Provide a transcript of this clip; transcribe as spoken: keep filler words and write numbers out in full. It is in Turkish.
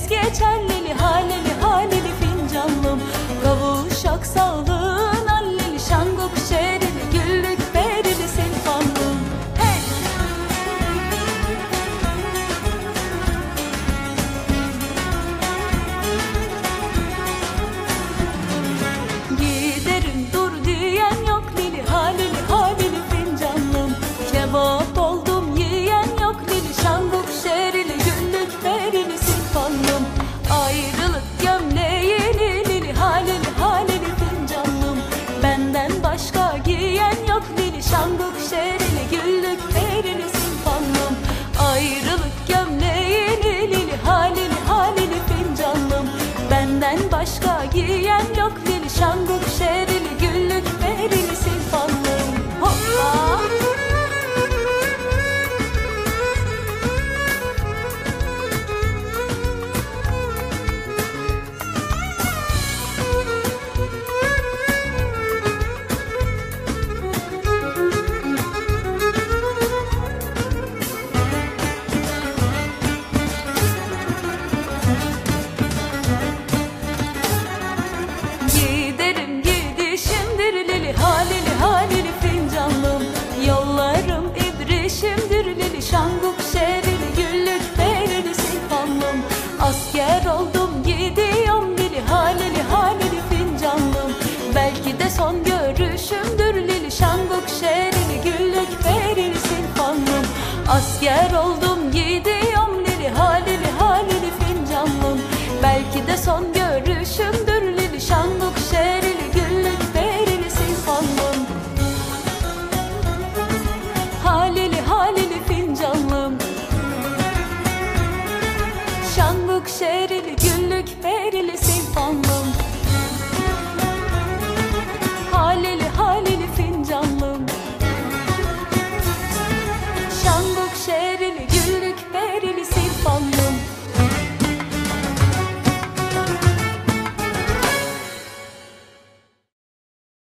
tez geçer lili halili halili fincanlım. Kavuşak sağlığın allili şanguk şerili güllük berili silfanlım. Hey! Giderim dur diyen yok lili halili halili fincanlım. Kebap oldum yiyen yok lili şanguk şerili güllük berili silfanlım. Ayrılık gömleğini lili halili halili fincanlım. Benden başka giyen yok lili şanguk